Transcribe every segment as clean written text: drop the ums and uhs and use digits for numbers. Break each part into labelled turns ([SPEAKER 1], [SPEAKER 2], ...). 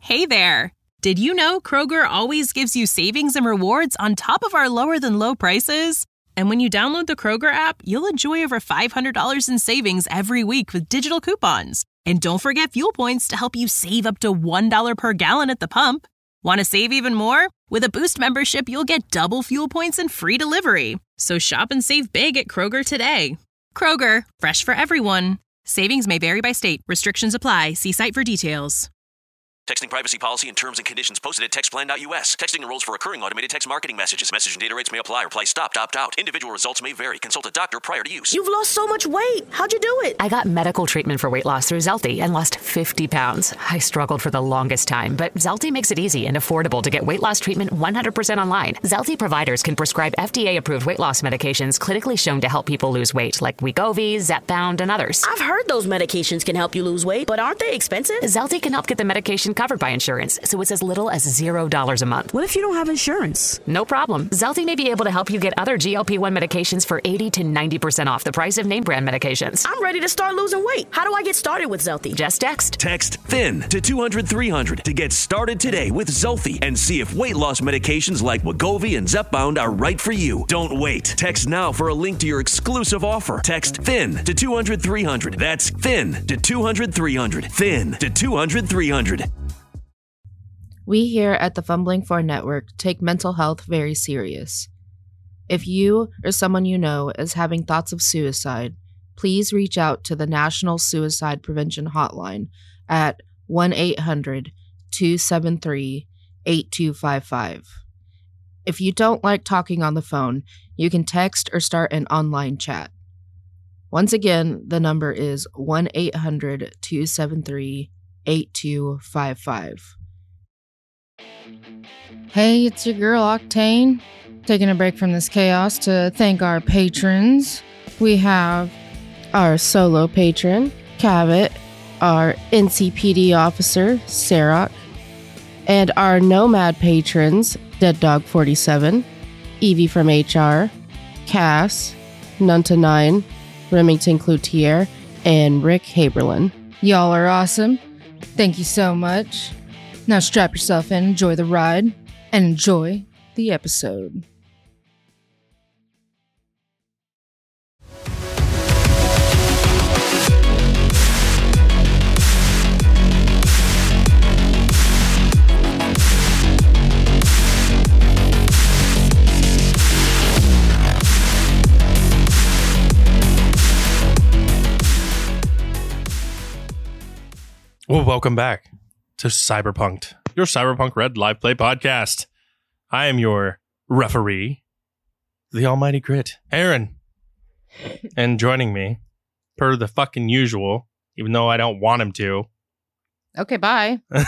[SPEAKER 1] Hey there! Did you know Kroger always gives you savings and rewards on top of our lower-than-low prices? And when you download the Kroger app, you'll enjoy over $500 in savings every week with digital coupons. And don't forget fuel points to help you save up to $1 per gallon at the pump. Want to save even more? With a Boost membership, you'll get double fuel points and free delivery. So shop and save big at Kroger today. Kroger, fresh for everyone. Savings may vary by state. Restrictions apply. See site for details.
[SPEAKER 2] Texting privacy policy and terms and conditions posted at textplan.us. Texting enrolls for recurring automated text marketing messages. Message and data rates may apply. Reply stopped, opt out. Individual results may vary. Consult a doctor prior to use.
[SPEAKER 3] You've lost so much weight. How'd you do it?
[SPEAKER 4] I got medical treatment for weight loss through Zelty and lost 50 pounds. I struggled for the longest time, but Zelty makes it easy and affordable to get weight loss treatment 100% online. Zelty providers can prescribe FDA-approved weight loss medications clinically shown to help people lose weight, like Wegovy, Zepbound, and others.
[SPEAKER 3] I've heard those medications can help you lose weight, but aren't they expensive?
[SPEAKER 4] Zelty can help get the medication covered by insurance, so it's as little as $0 a month.
[SPEAKER 3] What if you don't have insurance?
[SPEAKER 4] No problem. Zelty may be able to help you get other GLP-1 medications for 80 to 90% off the price of name brand medications.
[SPEAKER 3] I'm ready to start losing weight. How do I get started with Zelty?
[SPEAKER 4] Just text.
[SPEAKER 2] Text THIN to 200-300 to get started today with Zelty and see if weight loss medications like Wegovy and Zepbound are right for you. Don't wait. Text now for a link to your exclusive offer. Text THIN to 200-300. That's THIN to 200-300. THIN to 200-300.
[SPEAKER 5] We here at the Fumbling For Network take mental health very serious. If you or someone you know is having thoughts of suicide, please reach out to the National Suicide Prevention Hotline at 1-800-273-8255. If you don't like talking on the phone, you can text or start an online chat. Once again, the number is 1-800-273-8255.
[SPEAKER 6] Hey, it's your girl Octane, taking a break from this chaos to thank our patrons. We have our solo patron, Cavett, our NCPD officer, Sarok, and our Nomad patrons, Dead Dog 47, Evie from HR, Cass, Nunta9, Remington Cloutier, and Rick Haberlin. Y'all are awesome. Thank you so much. Now strap yourself in, enjoy the ride, and enjoy the episode.
[SPEAKER 7] Well, welcome back to Cyberpunked, your Cyberpunk Red live play podcast. I am your referee, the almighty Grit, Aaron. And joining me, per the fucking usual, even though I don't want him to.
[SPEAKER 6] Okay, bye.
[SPEAKER 7] I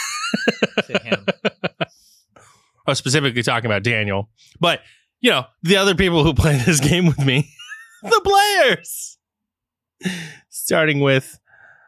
[SPEAKER 7] was specifically talking about Daniel. But, you know, the other people who play this game with me, the players. Starting with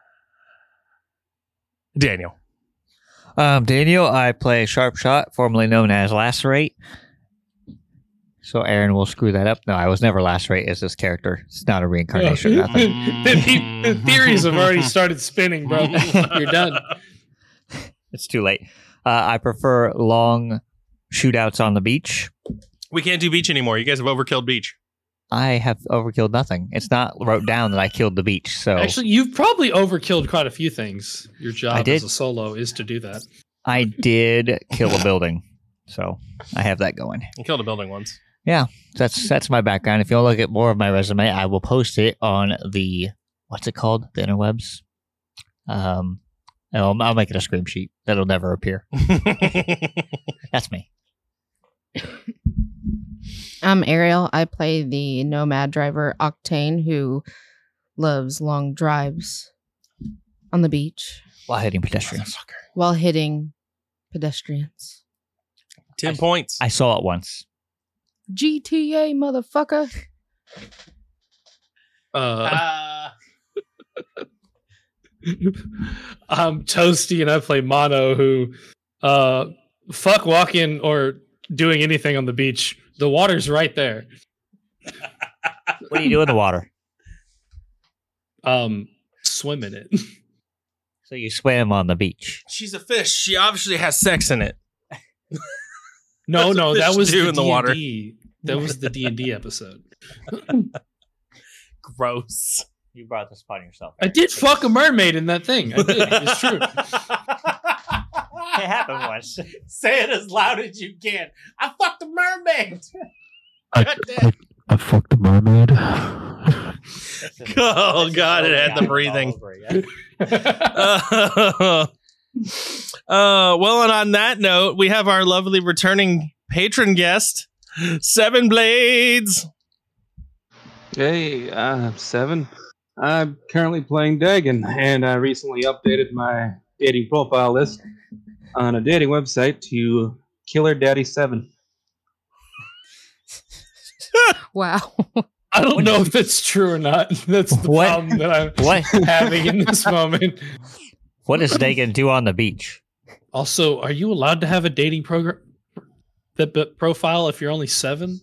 [SPEAKER 7] Daniel.
[SPEAKER 8] Daniel, I play Sharp Shot, formerly known as Lacerate. So Aaron will screw that up. No, I was never Lacerate as this character. It's not a reincarnation. Nothing.
[SPEAKER 9] The theories have already started spinning, bro. You're done.
[SPEAKER 8] It's too late. I prefer long shootouts on the beach.
[SPEAKER 7] We can't do beach anymore. You guys have overkilled beach.
[SPEAKER 8] I have overkilled nothing. It's not wrote down that I killed the beach. So
[SPEAKER 9] actually, you've probably overkilled quite a few things. Your job as a solo is to do that.
[SPEAKER 8] I did kill a building, so I have that going.
[SPEAKER 7] You killed a building once.
[SPEAKER 8] Yeah, that's my background. If you want to look at more of my resume, I will post it on the what's it called, the interwebs. I'll make it a scream sheet that'll never appear. That's me.
[SPEAKER 6] I'm Ariel. I play the Nomad driver Octane, who loves long drives on the beach
[SPEAKER 8] while hitting pedestrians.
[SPEAKER 7] 10 points.
[SPEAKER 8] I saw it once.
[SPEAKER 6] GTA, motherfucker.
[SPEAKER 9] I'm Toasty, and I play Mono, who fuck walking or doing anything on the beach. The water's right there.
[SPEAKER 8] What do you do in the water?
[SPEAKER 9] Swim in it.
[SPEAKER 8] So you swam on the beach.
[SPEAKER 7] She's a fish. She obviously has sex in it.
[SPEAKER 9] No, that was
[SPEAKER 7] do
[SPEAKER 9] the
[SPEAKER 7] in the water.
[SPEAKER 9] D&D. That was the D&D episode.
[SPEAKER 7] Gross.
[SPEAKER 8] You brought this upon yourself.
[SPEAKER 9] I did fuck a mermaid in that thing. I did. It's true.
[SPEAKER 8] It happened once.
[SPEAKER 7] Say it as loud as you can. I fucked a mermaid.
[SPEAKER 10] I fucked a mermaid.
[SPEAKER 7] Oh God, it had the breathing. Well, and on that note, we have our lovely returning patron guest, Seven Blades.
[SPEAKER 11] Hey, Seven. I'm currently playing Dagon, and I recently updated my dating profile list on a dating website to Killer Daddy 7.
[SPEAKER 5] Wow.
[SPEAKER 9] I don't know if it's true or not. That's the problem that I'm having in this moment.
[SPEAKER 8] What does Dagon do on the beach?
[SPEAKER 9] Also, are you allowed to have a dating profile if you're only 7?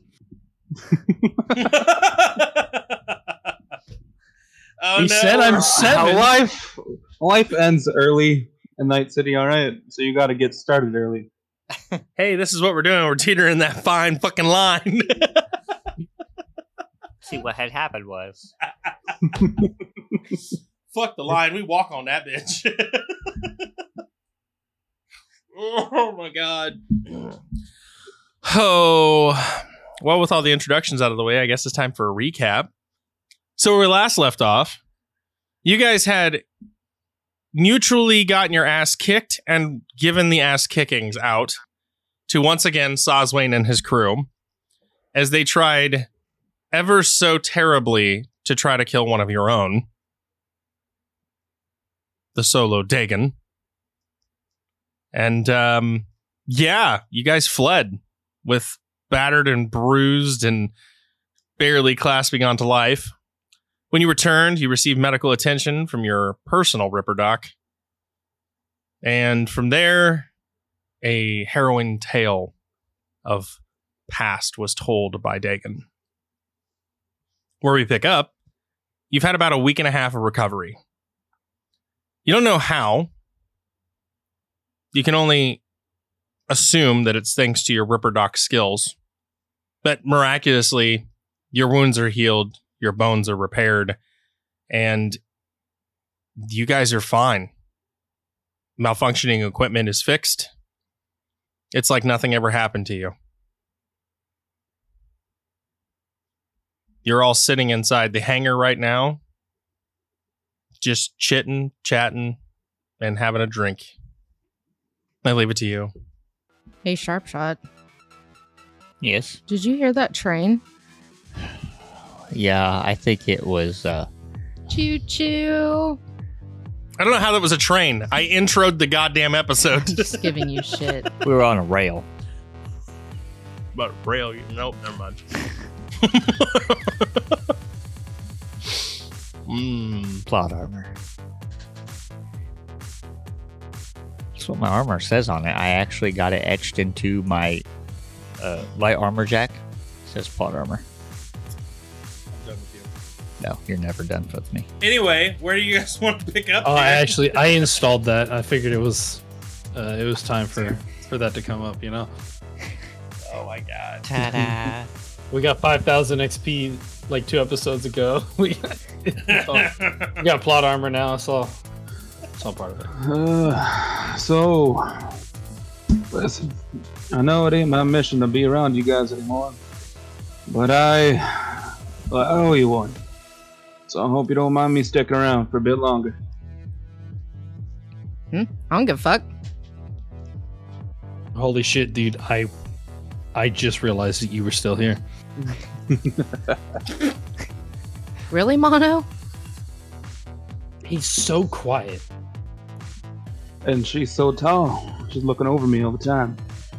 [SPEAKER 9] He said I'm 7.
[SPEAKER 11] Life ends early in Night City, all right? So you got to get started early.
[SPEAKER 7] Hey, this is what we're doing. We're teetering that fine fucking line.
[SPEAKER 8] See, what had happened was...
[SPEAKER 7] Fuck the line. We walk on that bitch. Oh, my God. Oh, well, with all the introductions out of the way, I guess it's time for a recap. So where we last left off, you guys had mutually gotten your ass kicked and given the ass kickings out to once again Soswain and his crew as they tried ever so terribly to try to kill one of your own, the solo Dagon. And yeah, you guys fled with battered and bruised and barely clasping onto life. When you returned, you received medical attention from your personal Ripper Doc. And from there, a harrowing tale of past was told by Dagon. Where we pick up, you've had about a week and a half of recovery. You don't know how. You can only assume that it's thanks to your Ripper Doc skills. But miraculously, your wounds are healed, your bones are repaired, and you guys are fine. Malfunctioning equipment is fixed. It's like nothing ever happened to you. You're all sitting inside the hangar right now, just chitting, chatting, and having a drink. I leave it to you.
[SPEAKER 6] Hey, Sharpshot.
[SPEAKER 8] Yes?
[SPEAKER 6] Did you hear that train?
[SPEAKER 8] Yeah, I think it was...
[SPEAKER 6] Choo-choo.
[SPEAKER 7] I don't know how that was a train. I introed the goddamn episode.
[SPEAKER 6] Just giving you shit.
[SPEAKER 8] We were on a rail.
[SPEAKER 7] But rail, nope, never mind.
[SPEAKER 8] Plot armor. That's what my armor says on it. I actually got it etched into my light armor jack. It says plot armor.
[SPEAKER 7] I'm done with you.
[SPEAKER 8] No, you're never done with me.
[SPEAKER 7] Anyway, where do you guys want to pick up?
[SPEAKER 9] Oh, I installed that. I figured it was time for that to come up, you know?
[SPEAKER 7] Oh my God.
[SPEAKER 8] Ta-da.
[SPEAKER 9] We got 5,000 XP like 2 episodes ago. We got plot armor now. It's all part of it.
[SPEAKER 11] So, listen, I know it ain't my mission to be around you guys anymore, but I owe you one. So I hope you don't mind me sticking around for a bit longer.
[SPEAKER 6] I don't give a fuck.
[SPEAKER 9] Holy shit, dude. I just realized that you were still here.
[SPEAKER 6] Really, Mono?
[SPEAKER 9] He's so quiet.
[SPEAKER 11] And she's so tall. She's looking over me all the time.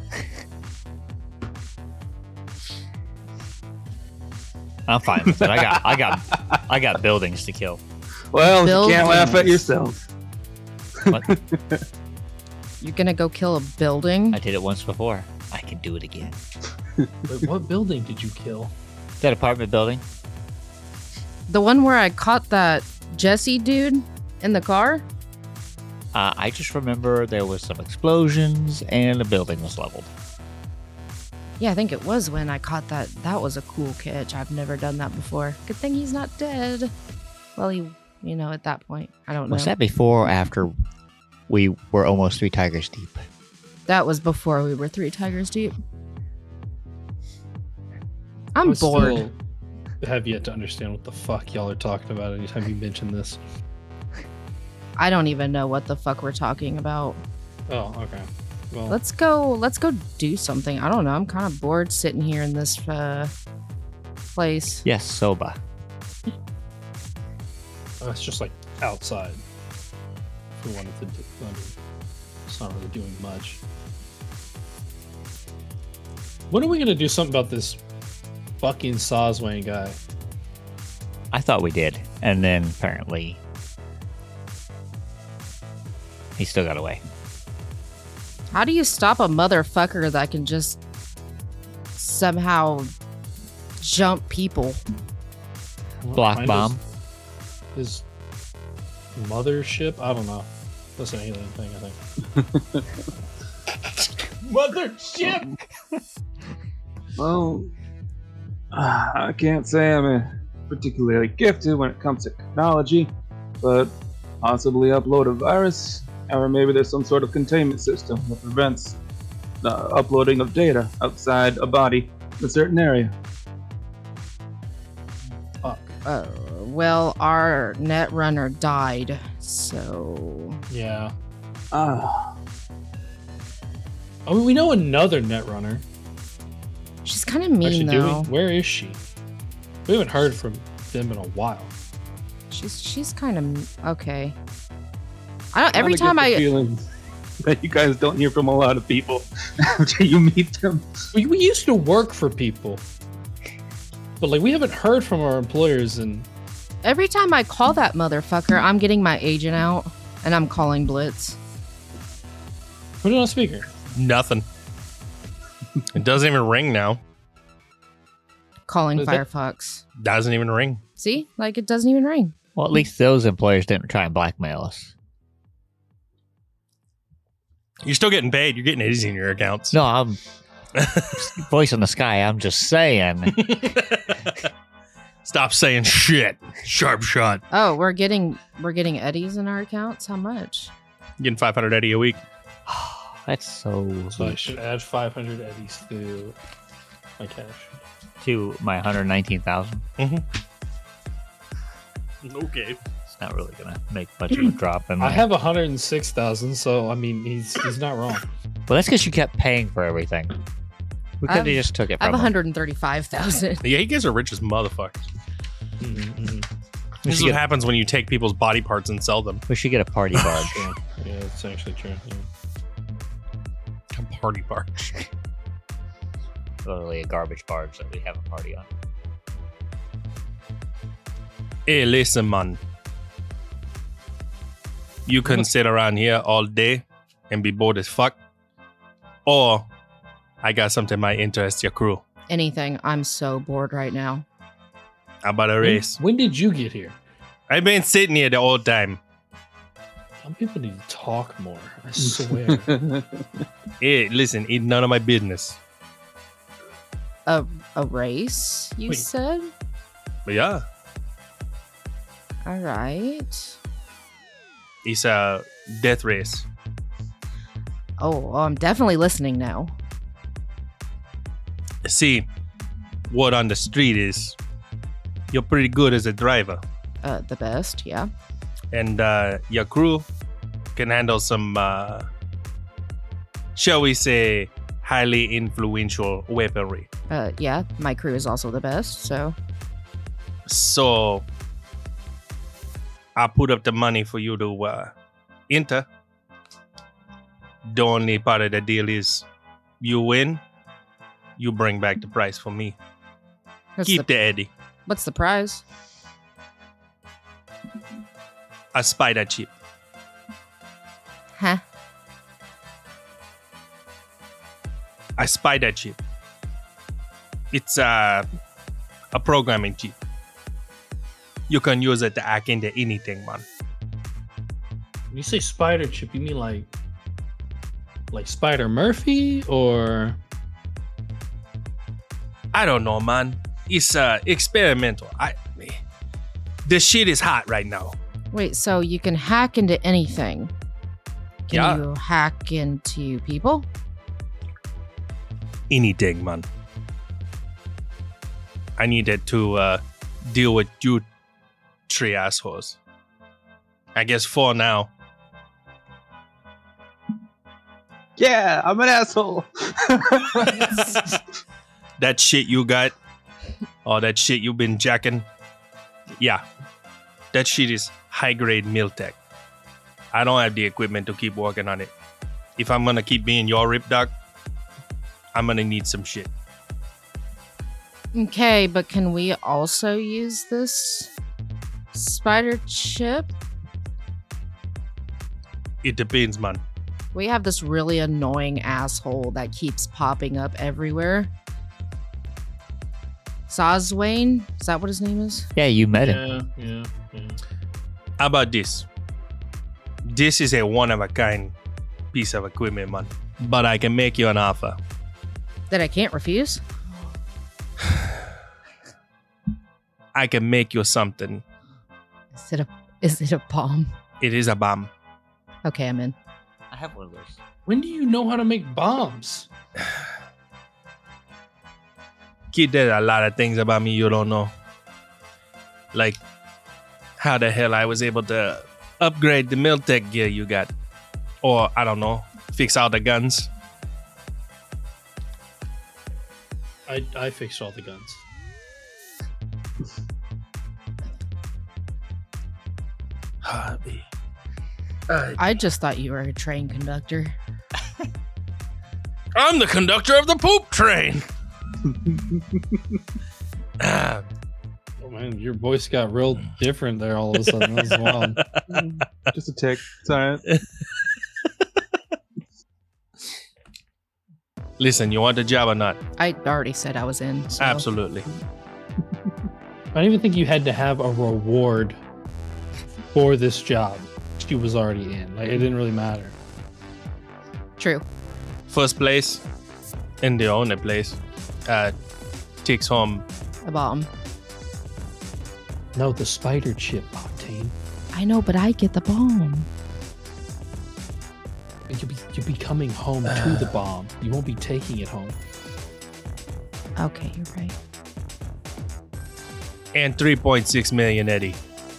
[SPEAKER 8] I'm fine with it. I got buildings to kill.
[SPEAKER 11] Well, you can't laugh at yourself.
[SPEAKER 8] What?
[SPEAKER 6] You're gonna go kill a building?
[SPEAKER 8] I did it once before. I can do it again.
[SPEAKER 9] Wait, what building did you kill?
[SPEAKER 8] That apartment building.
[SPEAKER 6] The one where I caught that Jesse dude in the car?
[SPEAKER 8] I just remember there was some explosions and a building was leveled.
[SPEAKER 5] Yeah, I think it was when I caught that. That was a cool catch. I've never done that before. Good thing he's not dead. Well, he, at that point, I don't know.
[SPEAKER 8] Was that before or after we were almost 3 tigers deep?
[SPEAKER 5] That was before we were 3 tigers deep. I'm bored.
[SPEAKER 9] Still have yet to understand what the fuck y'all are talking about anytime you mention this.
[SPEAKER 5] I don't even know what the fuck we're talking about.
[SPEAKER 9] Oh, okay. Well,
[SPEAKER 5] Let's go do something. I don't know. I'm kind of bored sitting here in this place.
[SPEAKER 8] Yes, soba.
[SPEAKER 9] it's just like outside. If we wanted to do, it's not really doing much. When are we going to do something about this fucking Soswane guy?
[SPEAKER 8] I thought we did, and then apparently he still got away.
[SPEAKER 5] How do you stop a motherfucker that can just somehow jump people?
[SPEAKER 8] Block bomb.
[SPEAKER 9] His mothership? I don't know. That's an alien thing, I think. Mothership!
[SPEAKER 11] Well, I can't say I'm particularly gifted when it comes to technology, but possibly upload a virus, or maybe there's some sort of containment system that prevents the uploading of data outside a body in a certain area.
[SPEAKER 9] Fuck.
[SPEAKER 5] Well, our net runner died, so...
[SPEAKER 9] Yeah.
[SPEAKER 11] Ah.
[SPEAKER 9] I mean, we know another Netrunner.
[SPEAKER 5] She's kind of mean, though.
[SPEAKER 9] Where is she? We haven't heard from them in a while.
[SPEAKER 5] She's kind of... Okay. Every time I...
[SPEAKER 11] feeling that you guys don't hear from a lot of people after you meet them.
[SPEAKER 9] We used to work for people. But, we haven't heard from our employers and...
[SPEAKER 5] Every time I call that motherfucker, I'm getting my agent out, and I'm calling Blitz.
[SPEAKER 9] Put it on speaker.
[SPEAKER 7] Nothing. It doesn't even ring now.
[SPEAKER 5] Calling Firefox.
[SPEAKER 7] Doesn't even ring.
[SPEAKER 5] See? It doesn't even ring.
[SPEAKER 8] Well, at least those employers didn't try and blackmail us.
[SPEAKER 7] You're still getting paid. You're getting Eddies in your accounts.
[SPEAKER 8] No, I'm... voice in the sky, I'm just saying.
[SPEAKER 7] Stop saying shit. Sharp shot.
[SPEAKER 5] Oh, we're getting Eddies in our accounts? How much?
[SPEAKER 7] Getting 500 Eddie a week.
[SPEAKER 8] That's so...
[SPEAKER 9] So I should add 500 Eddies to my cash.
[SPEAKER 8] To my 119,000.
[SPEAKER 7] Mm-hmm. Okay.
[SPEAKER 8] It's not really gonna make much of a drop.
[SPEAKER 9] I have 106,000, so I mean he's not wrong.
[SPEAKER 8] Well, that's because you kept paying for everything. We could have just took it
[SPEAKER 5] I
[SPEAKER 8] from
[SPEAKER 5] have
[SPEAKER 8] him.
[SPEAKER 5] 135,000.
[SPEAKER 7] Yeah, you guys are rich as motherfuckers.
[SPEAKER 9] Mm-hmm.
[SPEAKER 7] This is what happens when you take people's body parts and sell them.
[SPEAKER 8] We should get a party barge.
[SPEAKER 9] Yeah, it's actually true. Yeah.
[SPEAKER 7] A party barge.
[SPEAKER 8] Literally a garbage barge that we have a party on.
[SPEAKER 7] Hey, listen, man. You can sit around here all day and be bored as fuck. Or I got something might interest your crew.
[SPEAKER 5] Anything. I'm so bored right now.
[SPEAKER 7] How about a race?
[SPEAKER 9] When did you get here?
[SPEAKER 7] I've been sitting here the whole time.
[SPEAKER 9] Some people need to talk more. I swear.
[SPEAKER 7] Hey, listen, it's none of my business.
[SPEAKER 5] A race, you said?
[SPEAKER 7] But yeah,
[SPEAKER 5] All right.
[SPEAKER 7] it's a death race.
[SPEAKER 5] Oh, I'm definitely listening now.
[SPEAKER 7] See, word on the street is you're pretty good as a driver.
[SPEAKER 5] The best, yeah.
[SPEAKER 7] And your crew can handle some, shall we say, highly influential weaponry.
[SPEAKER 5] Yeah, my crew is also the best, so.
[SPEAKER 7] So, I put up the money for you to enter. The only part of the deal is you win, you bring back the prize for me. Keep the Eddie.
[SPEAKER 5] What's the prize?
[SPEAKER 7] A spider chip.
[SPEAKER 5] Huh?
[SPEAKER 7] A spider chip. It's a programming chip. You can use it to hack into anything, man.
[SPEAKER 9] When you say spider chip, you mean like Spider Murphy or?
[SPEAKER 7] I don't know, man. It's experimental. The shit is hot right now.
[SPEAKER 6] Wait, so you can hack into anything? Can
[SPEAKER 7] Yeah.
[SPEAKER 6] you hack into people?
[SPEAKER 7] Anything, man. I needed to deal with you three assholes. I guess 4 now.
[SPEAKER 11] Yeah, I'm an asshole.
[SPEAKER 7] That shit you got, all that shit you've been jacking, yeah, that shit is high-grade Miltech. I don't have the equipment to keep working on it. If I'm gonna keep being your rip dog, I'm gonna need some shit.
[SPEAKER 6] Okay, but can we also use this spider chip?
[SPEAKER 7] It depends, man.
[SPEAKER 6] We have this really annoying asshole that keeps popping up everywhere. Soswain? Is that what his name is?
[SPEAKER 8] Yeah, you met him.
[SPEAKER 9] Yeah.
[SPEAKER 7] How about this? This is a one-of-a-kind piece of equipment, man. But I can make you an offer.
[SPEAKER 6] That I can't refuse?
[SPEAKER 7] I can make you something.
[SPEAKER 6] Is it a bomb?
[SPEAKER 7] It is a bomb.
[SPEAKER 6] Okay, I'm in.
[SPEAKER 8] I have one of those.
[SPEAKER 9] When do you know how to make bombs?
[SPEAKER 7] Kid did a lot of things about me you don't know. Like how the hell I was able to upgrade the Miltech gear you got. Or, I don't know, fix all the guns.
[SPEAKER 9] I fixed all the guns.
[SPEAKER 6] I just thought you were a train conductor.
[SPEAKER 7] I'm the conductor of the poop train.
[SPEAKER 9] Oh man, your voice got real different there all of a sudden. That was wild.
[SPEAKER 11] Just a tick. It's all right.
[SPEAKER 7] Listen, you want the job or not?
[SPEAKER 6] I already said I was in. So.
[SPEAKER 7] Absolutely.
[SPEAKER 9] I don't even think you had to have a reward for this job. She was already in. Like, it didn't really matter.
[SPEAKER 6] True.
[SPEAKER 7] First place and the only place takes home.
[SPEAKER 6] A bomb.
[SPEAKER 9] No, the spider chip, Octane.
[SPEAKER 6] I know, but I get the bomb.
[SPEAKER 9] You'll be coming home to the bomb. You won't be taking it home.
[SPEAKER 6] Okay, you're right.
[SPEAKER 7] And 3.6 million, Eddie.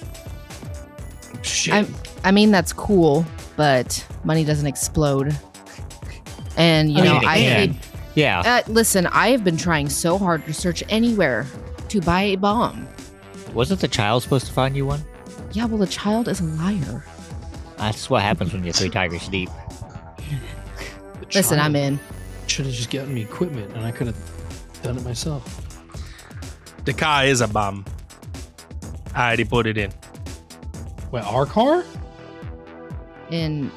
[SPEAKER 9] Shit.
[SPEAKER 6] I mean, that's cool, but money doesn't explode. And, you know,
[SPEAKER 8] Yeah.
[SPEAKER 6] listen, I have been trying so hard to search anywhere to buy a bomb.
[SPEAKER 8] Wasn't the child supposed to find you one?
[SPEAKER 6] Yeah, well, the child is a liar.
[SPEAKER 8] That's what happens when you're 3 tigers deep.
[SPEAKER 6] Listen, I'm in.
[SPEAKER 9] Should have just gotten me equipment and I could have done it myself.
[SPEAKER 7] The car is a bomb. I already put it in.
[SPEAKER 9] Wait, our car?
[SPEAKER 6] In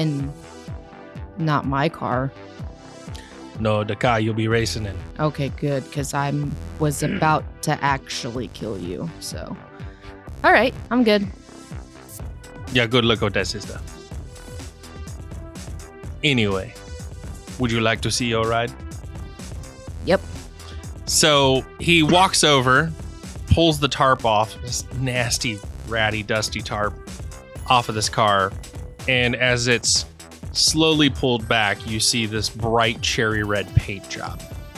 [SPEAKER 6] not my car.
[SPEAKER 7] No, the car you'll be racing in.
[SPEAKER 6] Okay, good, because I was about to actually kill you. So, all right, I'm good.
[SPEAKER 7] Yeah, good luck with that, sister. Anyway, would you like to see your ride?
[SPEAKER 6] Yep.
[SPEAKER 7] So he walks over, pulls the tarp off, this nasty, ratty, dusty tarp off of this car, and as it's slowly pulled back, you see this bright cherry red paint job.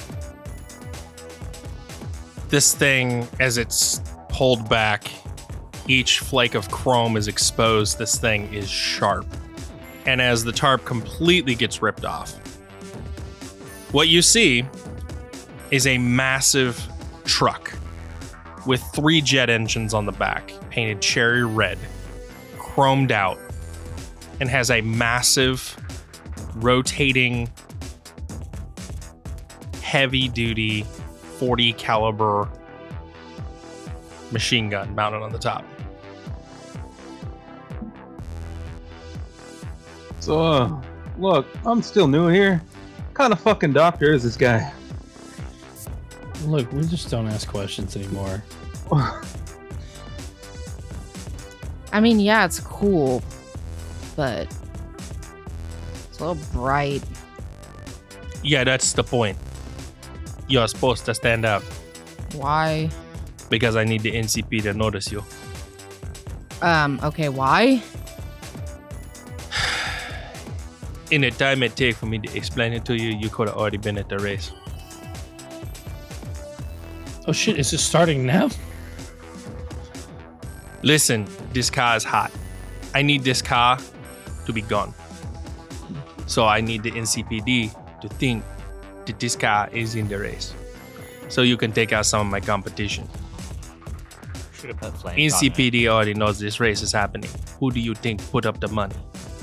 [SPEAKER 7] This thing, as it's pulled back, each flake of chrome is exposed. This thing is sharp. And as the tarp completely gets ripped off, what you see is a massive truck with 3 jet engines on the back, painted cherry red, chromed out, and has a massive rotating heavy-duty 40 caliber machine gun mounted on the top.
[SPEAKER 11] So, look, I'm still new here. What kind of fucking doctor is this guy?
[SPEAKER 9] Look, we just don't ask questions anymore.
[SPEAKER 6] I mean, yeah, it's cool,
[SPEAKER 5] but it's a little bright.
[SPEAKER 7] Yeah, that's the point. You're supposed to stand out
[SPEAKER 5] Why?
[SPEAKER 7] because I need the NCP to notice you.
[SPEAKER 5] Okay, why?
[SPEAKER 7] In the time it take for me to explain it to you, you could have already been at the race.
[SPEAKER 9] Oh shit, is it starting now?
[SPEAKER 7] Listen, this car is hot. I need this car to be gone. So I need the NCPD to think that this car is in the race. So you can take out some of my competition.
[SPEAKER 8] Should have put flames on it.
[SPEAKER 7] NCPD already knows this race is happening. Who do you think put up the money?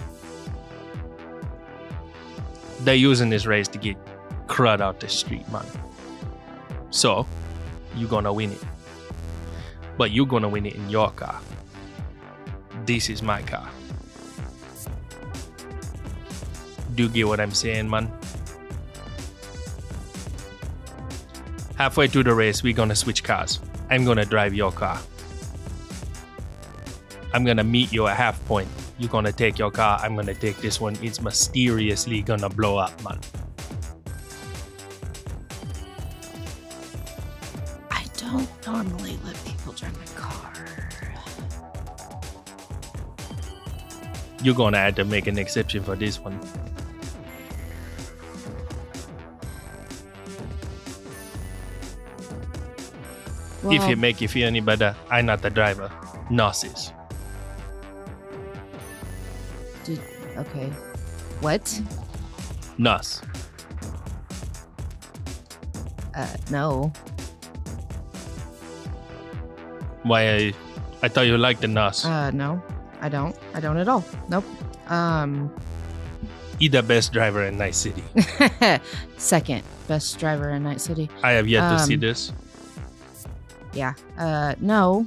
[SPEAKER 7] They're using this race to get crud out the street, man. So, you're gonna win it. But you're gonna win it in your car. This is my car. Do you get what I'm saying, man? Halfway through the race, we're gonna switch cars. I'm gonna drive your car. I'm gonna meet you at half point. You're gonna take your car, I'm gonna take this one. It's mysteriously gonna blow up, man.
[SPEAKER 5] I don't normally let people drive my car.
[SPEAKER 7] You're gonna have to make an exception for this one. If it make you feel any better, I'm not the driver. Nos is.
[SPEAKER 5] Okay. What?
[SPEAKER 7] Nos.
[SPEAKER 5] No.
[SPEAKER 7] Why? I thought you liked the Nos.
[SPEAKER 5] No. I don't. I don't at all. Nope.
[SPEAKER 7] He the best driver in Night City.
[SPEAKER 5] Second best driver in Night City.
[SPEAKER 7] I have yet to see this.
[SPEAKER 5] Yeah. No.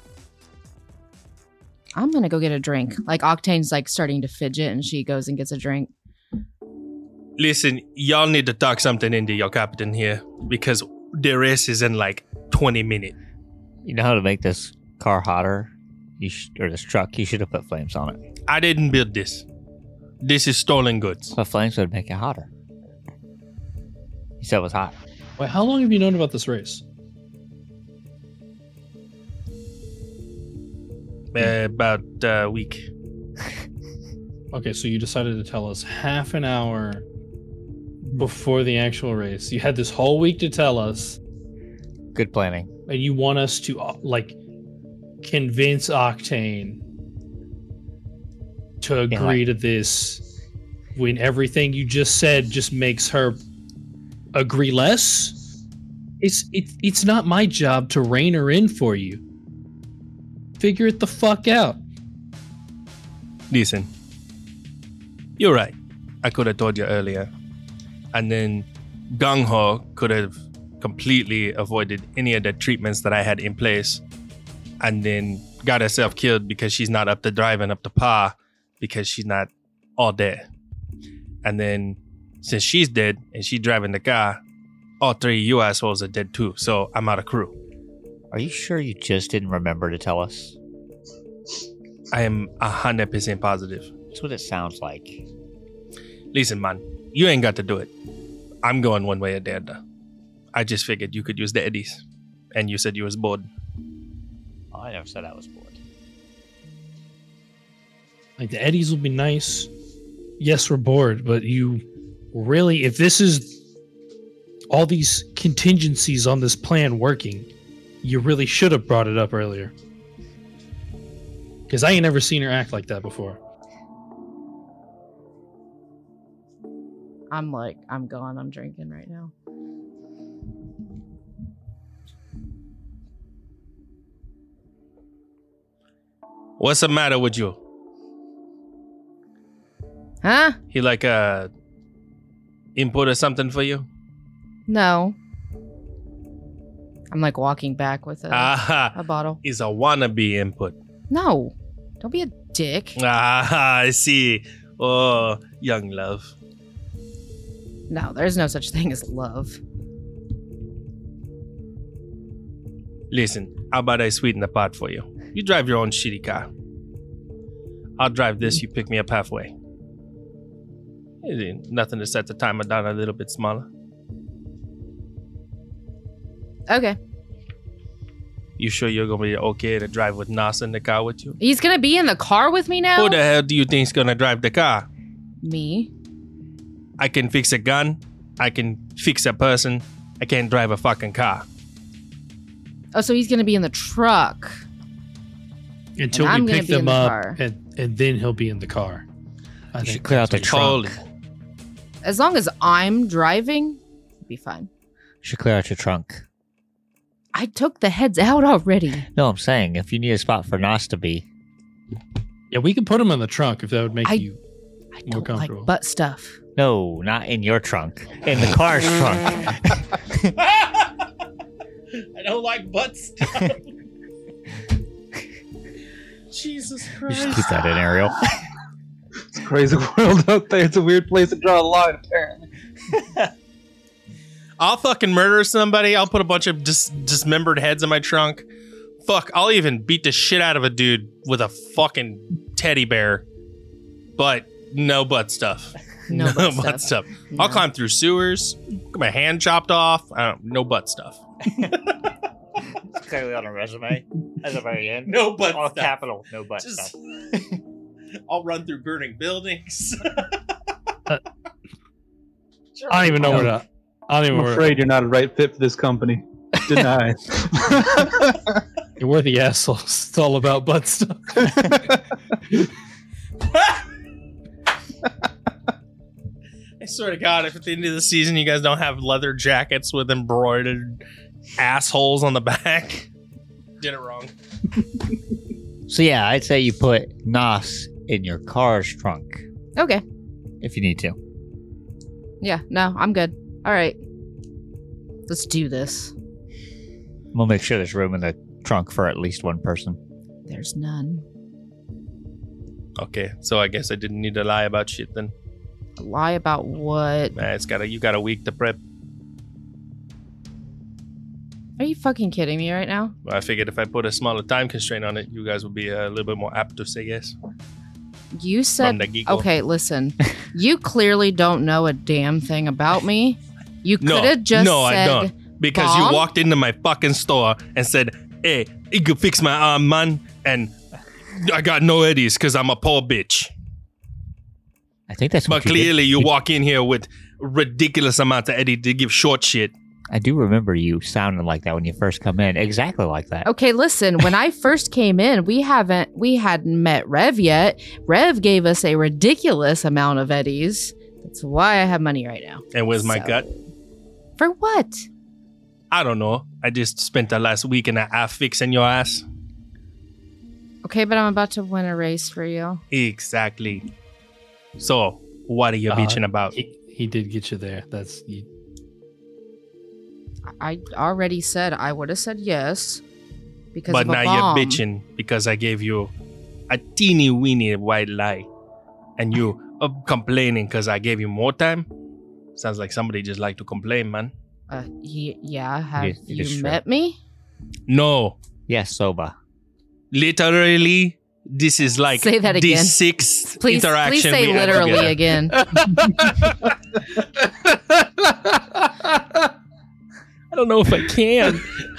[SPEAKER 5] I'm gonna go get a drink. Like Octane's like starting to fidget and she goes and gets a drink.
[SPEAKER 7] Listen, y'all need to talk something into your captain here because the race is in like 20 minutes.
[SPEAKER 8] You know how to make this car hotter? Or this truck, you should have put flames on it.
[SPEAKER 7] I didn't build this. This is stolen goods.
[SPEAKER 8] But flames would make it hotter. You said it was hot.
[SPEAKER 9] Wait, how long have you known about this race?
[SPEAKER 7] About a week.
[SPEAKER 9] Okay, so you decided to tell us half an hour before the actual race. You had this whole week to tell us.
[SPEAKER 8] Good planning.
[SPEAKER 9] And you want us to, convince Octane to agree to this when everything you just said just makes her agree less? It's not my job to rein her in for you. Figure it the fuck out.
[SPEAKER 7] Listen, you're right. I could have told you earlier. And then Gung Ho could have completely avoided any of the treatments that I had in place and then got herself killed because she's not up to driving up to par because she's not all there. And then since she's dead and she's driving the car, all three of you assholes are dead too. So I'm out of crew.
[SPEAKER 8] Are you sure you just didn't remember to tell us?
[SPEAKER 7] I am 100% positive.
[SPEAKER 8] That's what it sounds like.
[SPEAKER 7] Listen, man, you ain't got to do it. I'm going one way or the other. I just figured you could use the eddies. And you said you was bored.
[SPEAKER 8] Oh, I never said I was bored.
[SPEAKER 9] Like, the eddies will be nice. Yes, we're bored, but you really, if this is all these contingencies on this plan working, you really should have brought it up earlier. Because I ain't never seen her act like that before.
[SPEAKER 5] I'm gone. I'm drinking right now.
[SPEAKER 7] What's the matter with you?
[SPEAKER 5] Huh?
[SPEAKER 7] He like a input or something for you?
[SPEAKER 5] No. I'm like walking back with a bottle.
[SPEAKER 7] He's a wannabe input.
[SPEAKER 5] No. Don't be a dick.
[SPEAKER 7] I see. Oh, young love.
[SPEAKER 5] No, there's no such thing as love.
[SPEAKER 7] Listen, how about I sweeten the pot for you? You drive your own shitty car. I'll drive this. You pick me up halfway. It ain't nothing to set the timer down a little bit smaller.
[SPEAKER 5] Okay.
[SPEAKER 7] You sure you're gonna be okay to drive with Nas in the car with you?
[SPEAKER 5] He's gonna be in the car with me now?
[SPEAKER 7] Who the hell do you think's gonna drive the car?
[SPEAKER 5] Me.
[SPEAKER 7] I can fix a gun. I can fix a person. I can't drive a fucking car.
[SPEAKER 5] Oh, so he's gonna be in the truck.
[SPEAKER 9] Until
[SPEAKER 5] And I'm
[SPEAKER 9] we
[SPEAKER 5] gonna
[SPEAKER 9] pick
[SPEAKER 5] be in
[SPEAKER 9] them
[SPEAKER 5] the
[SPEAKER 9] up,
[SPEAKER 5] car.
[SPEAKER 9] and then he'll be in the car.
[SPEAKER 8] You should clear out the trunk.
[SPEAKER 5] As long as I'm driving, it'll be fine.
[SPEAKER 8] You should clear out your trunk.
[SPEAKER 5] I took the heads out already.
[SPEAKER 8] No, I'm saying if you need a spot for Nos to be.
[SPEAKER 9] Yeah, we can put him in the trunk if that would make you more
[SPEAKER 5] Like
[SPEAKER 9] comfortable.
[SPEAKER 5] butt stuff.
[SPEAKER 8] No, not in your trunk. In the car's trunk.
[SPEAKER 7] I don't like butt stuff. Jesus
[SPEAKER 8] You
[SPEAKER 7] Christ.
[SPEAKER 8] should keep that in, Ariel.
[SPEAKER 11] It's a crazy world out there. It's a weird place to draw a line, apparently.
[SPEAKER 7] I'll fucking murder somebody. I'll put a bunch of dismembered heads in my trunk. Fuck, I'll even beat the shit out of a dude with a fucking teddy bear. But no butt stuff.
[SPEAKER 5] No butt
[SPEAKER 7] stuff. I'll climb through sewers, get my hand chopped off. No butt stuff.
[SPEAKER 8] It's clearly on a resume at the very end.
[SPEAKER 7] No butt
[SPEAKER 8] All
[SPEAKER 7] stuff.
[SPEAKER 8] capital, no butt
[SPEAKER 7] Just-
[SPEAKER 8] stuff.
[SPEAKER 7] I'll run through burning buildings.
[SPEAKER 9] I don't even know where to. I don't even
[SPEAKER 11] I'm
[SPEAKER 9] know
[SPEAKER 11] afraid you're not a right fit for this company. Deny.
[SPEAKER 9] We're the assholes. It's all about butt stuff.
[SPEAKER 7] I swear to God, if at the end of the season you guys don't have leather jackets with embroidered assholes on the back, did it wrong.
[SPEAKER 8] So yeah, I'd say you put Nos in your car's trunk
[SPEAKER 5] Okay.
[SPEAKER 8] if you need to.
[SPEAKER 5] Yeah, no, I'm good. All right. Let's do this.
[SPEAKER 8] We'll make sure there's room in the trunk for at least one person.
[SPEAKER 5] There's none.
[SPEAKER 7] Okay, so I guess I didn't need to lie about shit then.
[SPEAKER 5] Lie about what?
[SPEAKER 7] You got a week to prep.
[SPEAKER 5] Are you fucking kidding me right now?
[SPEAKER 7] I figured if I put a smaller time constraint on it, you guys would be a little bit more apt to say yes.
[SPEAKER 5] You said,
[SPEAKER 7] From the giggle.
[SPEAKER 5] okay, listen. You clearly don't know a damn thing about me. You could have just
[SPEAKER 7] no,
[SPEAKER 5] said,
[SPEAKER 7] I don't. Because
[SPEAKER 5] bomb?
[SPEAKER 7] you walked into my fucking store and said, hey, you could fix my arm, man. And I got no eddies because I'm a poor bitch.
[SPEAKER 8] I think that's what
[SPEAKER 7] But
[SPEAKER 8] you did.
[SPEAKER 7] clearly you walk in here with ridiculous amounts of eddy to give short shit.
[SPEAKER 8] I do remember you sounding like that when you first come in. Exactly like that.
[SPEAKER 5] Okay, listen, when I first came in, we hadn't met Rev yet. Rev gave us a ridiculous amount of eddies. That's why I have money right now.
[SPEAKER 7] And where's my
[SPEAKER 5] So-
[SPEAKER 7] gut?
[SPEAKER 5] For what?
[SPEAKER 7] I don't know. I just spent the last week and a half fixing your ass.
[SPEAKER 5] Okay, but I'm about to win a race for you.
[SPEAKER 7] Exactly. So, what are you bitching about?
[SPEAKER 9] He did get you there. That's you.
[SPEAKER 5] I already said I would have said yes because
[SPEAKER 7] But
[SPEAKER 5] of a
[SPEAKER 7] now
[SPEAKER 5] bomb.
[SPEAKER 7] you're bitching because I gave you a teeny weeny white lie. And you are complaining because I gave you more time? Sounds like somebody just like to complain, man.
[SPEAKER 5] Yeah, have
[SPEAKER 8] It is
[SPEAKER 5] you
[SPEAKER 8] true.
[SPEAKER 5] met me?
[SPEAKER 7] No.
[SPEAKER 8] Yes, Soba.
[SPEAKER 7] Literally, this is like
[SPEAKER 5] Say that
[SPEAKER 7] the
[SPEAKER 5] again.
[SPEAKER 7] sixth
[SPEAKER 5] Please
[SPEAKER 7] interaction
[SPEAKER 5] say
[SPEAKER 7] we had
[SPEAKER 5] literally
[SPEAKER 7] together.
[SPEAKER 5] again.
[SPEAKER 7] I don't know if I can.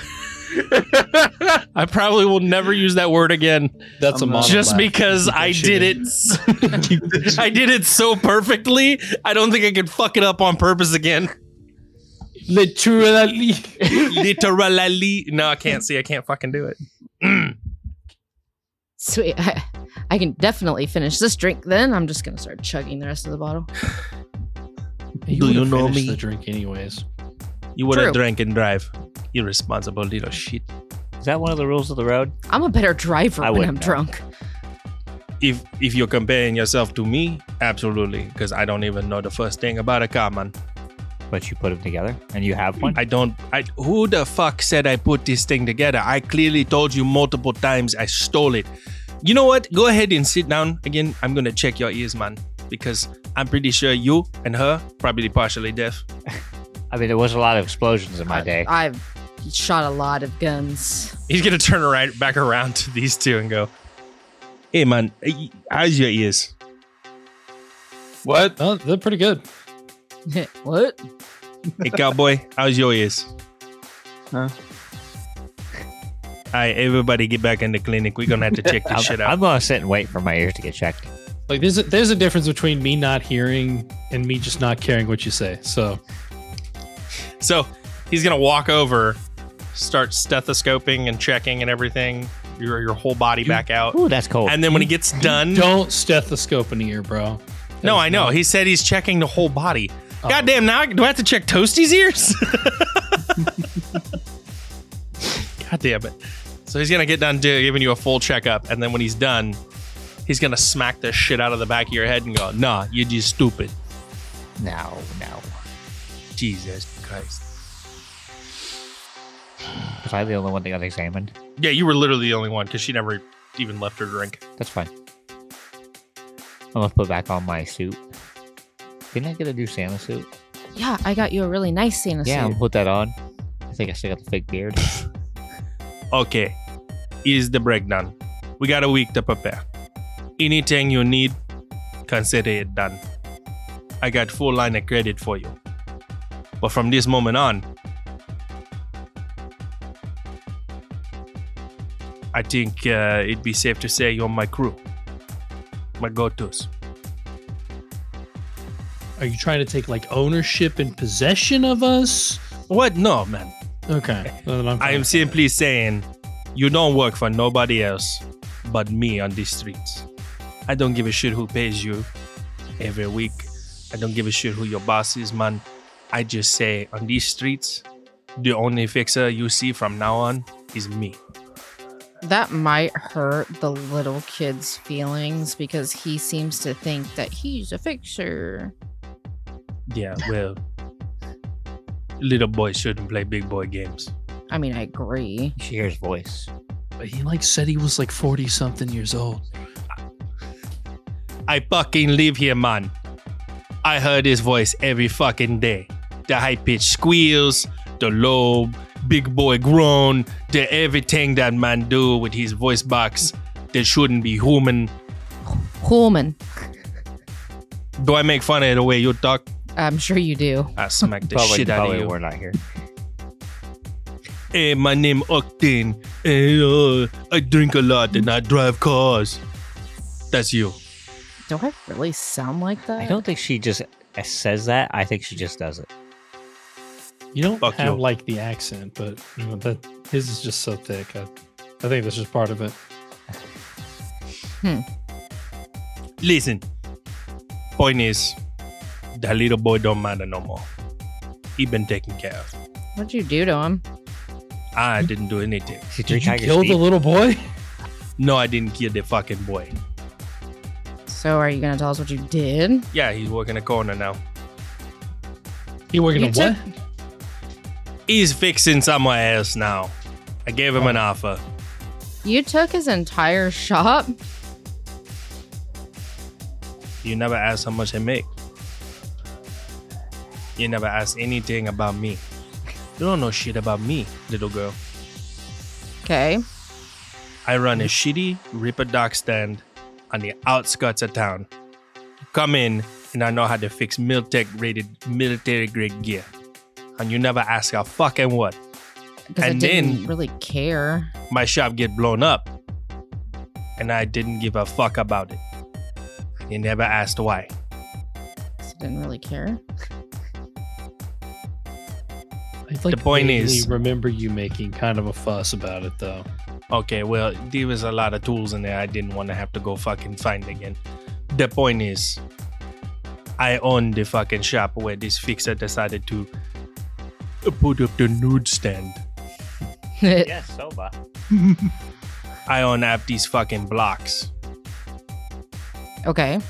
[SPEAKER 7] I probably will never use that word again.
[SPEAKER 9] That's a monologue.
[SPEAKER 7] Just because
[SPEAKER 9] Keep that
[SPEAKER 7] I
[SPEAKER 9] shit
[SPEAKER 7] did
[SPEAKER 9] in.
[SPEAKER 7] it. I did it so perfectly. I don't think I could fuck it up on purpose again.
[SPEAKER 9] Literally.
[SPEAKER 7] Literally. No, I can't see. I can't fucking do it.
[SPEAKER 5] Sweet. I can definitely finish this drink then. I'm just going to start chugging the rest of the bottle.
[SPEAKER 7] Do you know
[SPEAKER 9] finished
[SPEAKER 7] me?
[SPEAKER 9] the drink anyways.
[SPEAKER 7] You would have
[SPEAKER 5] True.
[SPEAKER 7] drank and drive. Irresponsible little shit.
[SPEAKER 8] Is that one of the rules of the road?
[SPEAKER 5] I'm a better driver
[SPEAKER 8] I
[SPEAKER 5] when
[SPEAKER 8] wouldn't
[SPEAKER 5] I'm
[SPEAKER 8] know.
[SPEAKER 5] drunk.
[SPEAKER 7] If you're comparing yourself to me, absolutely. Because I don't even know the first thing about a car, man.
[SPEAKER 8] But you put them together and you have one?
[SPEAKER 7] Who the fuck said I put this thing together? I clearly told you multiple times I stole it. You know what? Go ahead and sit down again. I'm gonna check your ears, man. Because I'm pretty sure you and her probably partially deaf.
[SPEAKER 8] I mean, there was a lot of explosions in my day.
[SPEAKER 5] I've shot a lot of guns.
[SPEAKER 7] He's gonna turn right back around to these two and go, Hey, man, how's your ears?
[SPEAKER 11] What?
[SPEAKER 9] Oh, they're pretty good.
[SPEAKER 5] What?
[SPEAKER 7] Hey, cowboy, how's your ears?
[SPEAKER 11] Huh?
[SPEAKER 7] All right, everybody get back in the clinic. We're going to have to check this shit out.
[SPEAKER 8] I'm gonna sit and wait for my ears to get checked.
[SPEAKER 9] Like there's a difference between me not hearing and me just not caring what you say. So
[SPEAKER 7] he's going to walk over, start stethoscoping and checking and everything, your whole body back out.
[SPEAKER 8] Ooh, that's cold.
[SPEAKER 7] And then when he gets done...
[SPEAKER 9] don't stethoscope an ear, bro.
[SPEAKER 7] No, I know. He said he's checking the whole body. Goddamn, now do I have to check Toasty's ears? God damn it. So he's going to get done giving you a full checkup. And then when he's done, he's going to smack the shit out of the back of your head and go, nah, you're just stupid.
[SPEAKER 8] No.
[SPEAKER 7] Jesus Christ.
[SPEAKER 8] Was I the only one that got examined?
[SPEAKER 7] Yeah, you were literally the only one because she never even left her drink.
[SPEAKER 8] That's fine. I'm gonna put back on my suit. Didn't I get a new Santa suit?
[SPEAKER 6] Yeah, I got you a really nice Santa
[SPEAKER 8] Yeah, I'm
[SPEAKER 6] suit.
[SPEAKER 8] gonna put that on. I think I still got the fake beard.
[SPEAKER 7] Okay, here's the breakdown. We got a week to prepare. Anything you need, consider it done. I got full line of credit for you. But from this moment on, I think it'd be safe to say you're my crew. My go-tos.
[SPEAKER 9] Are you trying to take like ownership and possession of us?
[SPEAKER 7] What? No, man.
[SPEAKER 9] Okay. Well, then I'm
[SPEAKER 7] I
[SPEAKER 9] fine.
[SPEAKER 7] am simply saying you don't work for nobody else but me on these streets. I don't give a shit who pays you every week. I don't give a shit who your boss is, man. I just say on these streets, the only fixer you see from now on is me.
[SPEAKER 6] That might hurt the little kid's feelings because he seems to think that he's a fixer.
[SPEAKER 7] Yeah, well, little boys shouldn't play big boy games.
[SPEAKER 6] I mean, I agree.
[SPEAKER 8] You should hear his voice.
[SPEAKER 9] But he like said he was like 40 something years old.
[SPEAKER 7] I fucking live here, man. I heard his voice every fucking day. The high-pitched squeals, the low, big boy groan, the everything that man do with his voice box that shouldn't be human.
[SPEAKER 6] Human.
[SPEAKER 7] Do I make fun of the way you talk?
[SPEAKER 6] I'm sure you do.
[SPEAKER 7] I smack the shit out of
[SPEAKER 8] Probably
[SPEAKER 7] you.
[SPEAKER 8] we're not here.
[SPEAKER 7] Hey, my name Octane. Hey, I drink a lot and I drive cars. That's you.
[SPEAKER 6] Do I really sound like that?
[SPEAKER 8] I don't think she just says that. I think she just does it.
[SPEAKER 9] You don't
[SPEAKER 7] Fuck
[SPEAKER 9] have
[SPEAKER 7] you.
[SPEAKER 9] like the accent, but you know that his is just so thick. I think that's just part of it.
[SPEAKER 7] Listen. Point is, that little boy don't matter no more. He been taken care of.
[SPEAKER 6] What'd you do to him?
[SPEAKER 7] I didn't do anything.
[SPEAKER 9] Did you kill the little boy?
[SPEAKER 7] No, I didn't kill the fucking boy.
[SPEAKER 6] So are you going to tell us what you did?
[SPEAKER 7] Yeah, he's working a corner now.
[SPEAKER 9] He working
[SPEAKER 6] You
[SPEAKER 9] on what?
[SPEAKER 7] He's fixing somewhere else now. I gave him an offer.
[SPEAKER 6] You took his entire shop?
[SPEAKER 7] You never asked how much I make. You never asked anything about me. You don't know shit about me, little girl.
[SPEAKER 6] Okay.
[SPEAKER 7] I run a shitty Ripper dock stand on the outskirts of town. Come in, and I know how to fix Miltech rated military grade gear. And you never ask a fucking what.
[SPEAKER 6] Because I
[SPEAKER 7] And
[SPEAKER 6] didn't
[SPEAKER 7] then-
[SPEAKER 6] really care.
[SPEAKER 7] My shop get blown up. And I didn't give a fuck about it. You never asked why.
[SPEAKER 6] 'Cause I didn't really care.
[SPEAKER 9] I like
[SPEAKER 7] The point
[SPEAKER 9] vaguely
[SPEAKER 7] is-
[SPEAKER 9] remember you making kind of a fuss about it though.
[SPEAKER 7] Okay, well, there was a lot of tools in there I didn't want to have to go fucking find again. The point is, I own the fucking shop where this fixer decided to put up the nude stand.
[SPEAKER 8] Yes, soba.
[SPEAKER 7] I own up these fucking blocks.
[SPEAKER 6] Okay.